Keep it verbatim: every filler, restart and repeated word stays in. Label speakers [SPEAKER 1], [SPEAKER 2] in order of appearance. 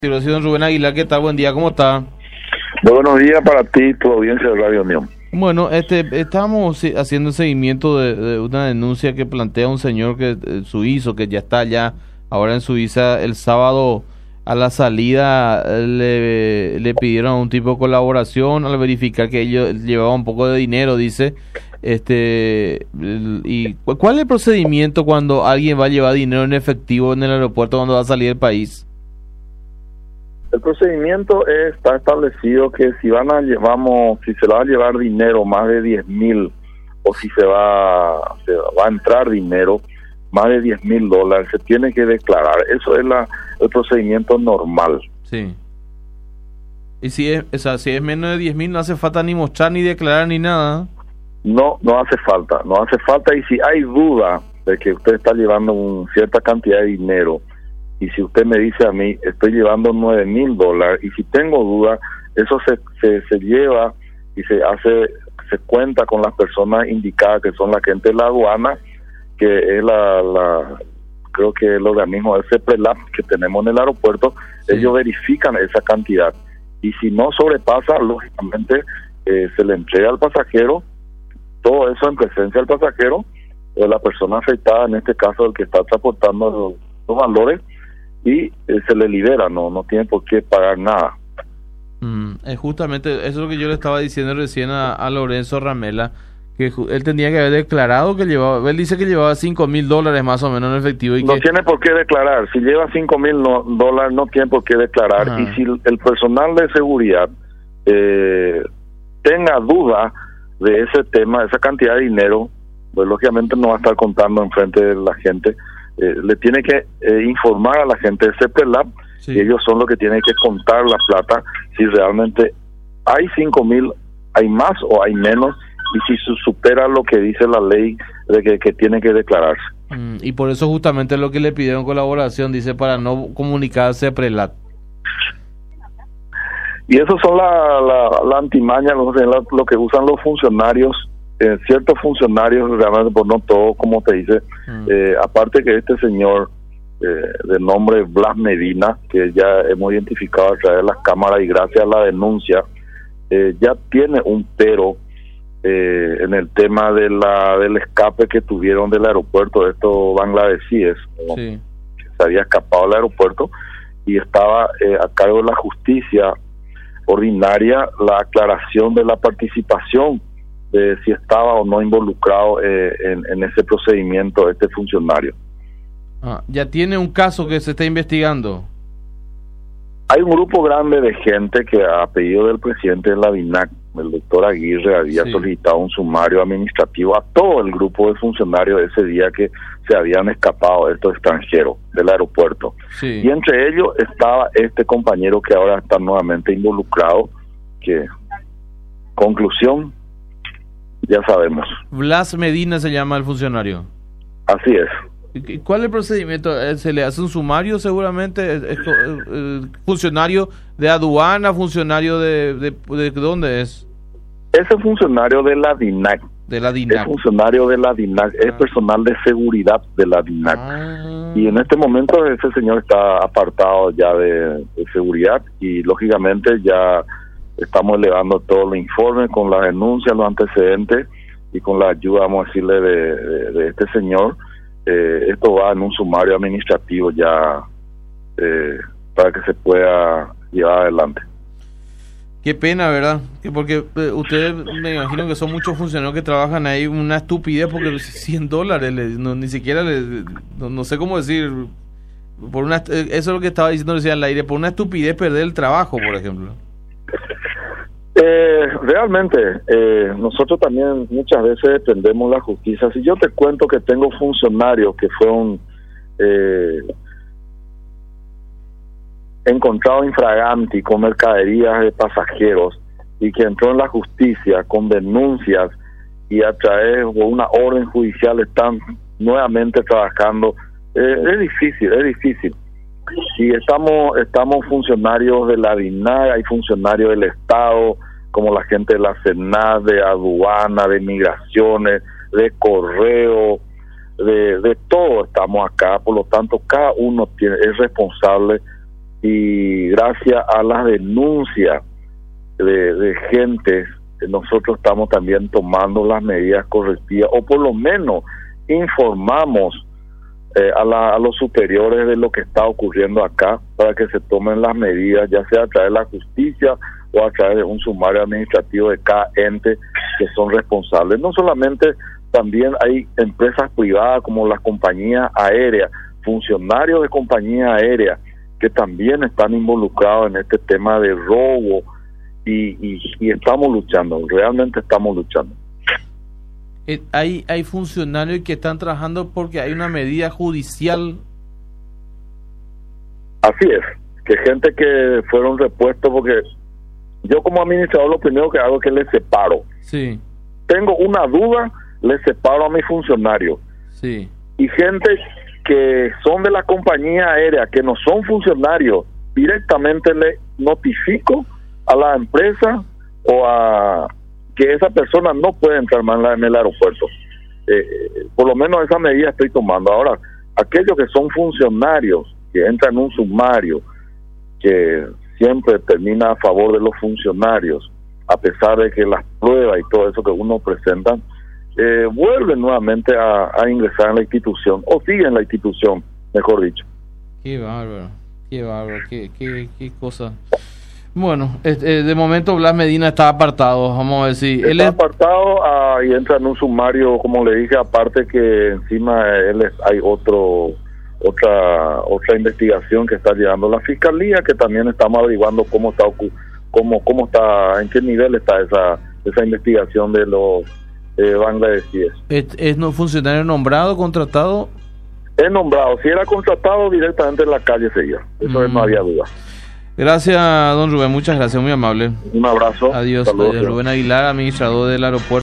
[SPEAKER 1] Situación Rubén Aguilar, ¿qué tal? Buen día, ¿cómo está?
[SPEAKER 2] Muy buenos días para ti y tu audiencia de Radio Unión.
[SPEAKER 1] Bueno, este, estamos haciendo seguimiento de, de una denuncia que plantea un señor que eh, suizo, que ya está allá ahora en Suiza. El sábado a la salida eh, le, le pidieron a un tipo de colaboración al verificar que ellos llevaban un poco de dinero, dice. Este el- y cu- ¿cuál es el procedimiento cuando alguien va a llevar dinero en efectivo en el aeropuerto cuando va a salir del país?
[SPEAKER 2] El procedimiento es- está establecido que si van a llevamos, si se va a llevar dinero más de diez mil o si se va, se va a entrar dinero más de diez mil dólares, se tiene que declarar. Eso es la, el procedimiento normal.
[SPEAKER 1] Sí. Y si es, o sea, si es menos de diez mil no hace falta ni mostrar, ni declarar, ni nada.
[SPEAKER 2] No, no hace falta, no hace falta. Y si hay duda de que usted está llevando una cierta cantidad de dinero, y si usted me dice a mí, estoy llevando nueve mil dólares, y si tengo duda, eso se, se, se lleva y se hace, se cuenta con las personas indicadas, que son la gente de la aduana, que es la, la creo que el organismo del CEPRELAP que tenemos en el aeropuerto.
[SPEAKER 1] Sí.
[SPEAKER 2] Ellos verifican esa cantidad, y si no sobrepasa, lógicamente, eh, se le entrega al pasajero, todo eso en presencia del pasajero, de la persona afectada, en este caso el que está transportando los, los valores, y eh, se le libera, no no tiene por qué pagar nada.
[SPEAKER 1] Mm, es justamente eso es lo que yo le estaba diciendo recién a, a Lorenzo Ramela, que ju- él tenía que haber declarado que llevaba, él dice que llevaba cinco mil dólares más o menos en efectivo y
[SPEAKER 2] No
[SPEAKER 1] que...
[SPEAKER 2] tiene por qué declarar. Si lleva cinco mil no, dólares, no tiene por qué declarar.
[SPEAKER 1] Ajá.
[SPEAKER 2] Y si el el personal de seguridad eh, tenga duda de ese tema, esa cantidad de dinero, pues lógicamente no va a estar contando en frente de la gente. Eh, le tiene que eh, informar a la gente de CEPRELAP,
[SPEAKER 1] Sí.
[SPEAKER 2] y ellos son los que tienen que contar la plata, si realmente hay cinco mil, hay más o hay menos, y si su- supera lo que dice la ley de que, que tiene que declararse.
[SPEAKER 1] Mm, y por eso justamente lo que le pidieron colaboración, dice, para no comunicarse a Prelat.
[SPEAKER 2] Y eso son la, la, la antimaña, lo, la- lo que usan los funcionarios, eh, ciertos funcionarios, realmente por no todo, como te dice.
[SPEAKER 1] Mm.
[SPEAKER 2] Eh, aparte que este señor eh, de nombre Blas Medina, que ya hemos identificado a través de las cámaras y gracias a la denuncia, eh, ya tiene un pero eh, en el tema de la del escape que tuvieron del aeropuerto de estos bangladesíes, ¿no?
[SPEAKER 1] Sí.
[SPEAKER 2] Que se había escapado del aeropuerto, y estaba eh, a cargo de la justicia ordinaria la aclaración de la participación, de si estaba o no involucrado eh, en, en ese procedimiento este funcionario.
[SPEAKER 1] Ah, ya tiene un caso que se está investigando.
[SPEAKER 2] Hay un grupo grande de gente que a pedido del presidente de la DINAC, el doctor Aguirre, había
[SPEAKER 1] Sí.
[SPEAKER 2] solicitado un sumario administrativo a todo el grupo de funcionarios ese día que se habían escapado de estos extranjeros del aeropuerto.
[SPEAKER 1] Sí.
[SPEAKER 2] Y entre ellos estaba este compañero que ahora está nuevamente involucrado, que, conclusión, ya sabemos.
[SPEAKER 1] Blas Medina se llama el funcionario.
[SPEAKER 2] Así es.
[SPEAKER 1] ¿Y cuál es el procedimiento? Eh, ¿Se le hace un sumario seguramente? ¿Es, es co- eh, eh, funcionario de aduana, funcionario de, de, de dónde es?
[SPEAKER 2] Ese funcionario de la DINAC,
[SPEAKER 1] De la
[SPEAKER 2] es
[SPEAKER 1] DINAC.
[SPEAKER 2] funcionario de la DINAC, es
[SPEAKER 1] Ah.
[SPEAKER 2] personal de seguridad de la DINAC.
[SPEAKER 1] Ah.
[SPEAKER 2] Y en este momento ese señor está apartado ya de, de seguridad, y lógicamente ya estamos elevando todo el informe con la denuncia, los antecedentes, y con la ayuda, vamos a decirle, de, de, de este señor. Eh, esto va en un sumario administrativo ya eh, para que se pueda llevar adelante.
[SPEAKER 1] Qué pena, ¿verdad? Que porque eh, ustedes me imagino que son muchos funcionarios que trabajan ahí, una estupidez porque cien dólares, le- no, ni siquiera, le, no, no sé cómo decir, por una, eh, eso es lo que estaba diciendo recién al aire, por una estupidez perder el trabajo, por ejemplo.
[SPEAKER 2] Eh, realmente, eh, nosotros también muchas veces dependemos de la justicia. Si yo te cuento que tengo funcionarios que fueron eh, encontrados infraganti con mercaderías de pasajeros, y que entró en la justicia con denuncias, y a través de una orden judicial están nuevamente trabajando, eh, es difícil, es difícil. Y estamos estamos funcionarios de la DINAC, hay funcionarios del Estado, como la gente de la SENAC, de aduana, de migraciones, de correo, de, de todo estamos acá. Por lo tanto, cada uno tiene, es responsable y gracias a las denuncias de, de gente, nosotros estamos también tomando las medidas correctivas, o por lo menos informamos eh, a, la, a los superiores de lo que está ocurriendo acá, para que se tomen las medidas, ya sea a través de la justicia o a través de un sumario administrativo de cada ente que son responsables. No solamente, también hay empresas privadas como las compañías aéreas, funcionarios de compañías aéreas que también están involucrados en este tema de robo, y, y, y estamos luchando, realmente estamos luchando.
[SPEAKER 1] Eh, hay, hay funcionarios que están trabajando porque hay una medida judicial.
[SPEAKER 2] Así es, que gente que fueron repuestos, porque yo como administrador lo primero que hago es que les separo.
[SPEAKER 1] Sí.
[SPEAKER 2] Tengo una duda, les separo a mis funcionarios.
[SPEAKER 1] Sí.
[SPEAKER 2] Y gente que son de la compañía aérea, que no son funcionarios, directamente le notifico a la empresa o a que esa persona no puede entrar más en el aeropuerto. Eh, por lo menos esa medida estoy tomando. Ahora, aquellos que son funcionarios, que entran en un sumario, que siempre termina a favor de los funcionarios, a pesar de que las pruebas y todo eso que uno presenta, eh, vuelven nuevamente a, a ingresar en la institución, o siguen en la institución, mejor dicho.
[SPEAKER 1] Qué bárbaro, qué bárbaro, qué, qué, qué cosa. Bueno, este, de momento Blas Medina está apartado, vamos a ver si...
[SPEAKER 2] Está
[SPEAKER 1] él es...
[SPEAKER 2] apartado ah, y entra en un sumario, como le dije, aparte que encima él es, hay otro otra otra investigación que está llevando la Fiscalía, que también estamos averiguando cómo está, cómo, cómo está, en qué nivel está esa esa investigación de los eh, bangladesíes.
[SPEAKER 1] ¿Es, es no funcionario nombrado, contratado?
[SPEAKER 2] Es nombrado, si era contratado directamente en la calle seguía, eso mm. no había duda.
[SPEAKER 1] Gracias, don Rubén, muchas gracias, muy amable.
[SPEAKER 2] Un abrazo.
[SPEAKER 1] Adiós.
[SPEAKER 2] Saludos.
[SPEAKER 1] Rubén Aguilar, administrador del aeropuerto.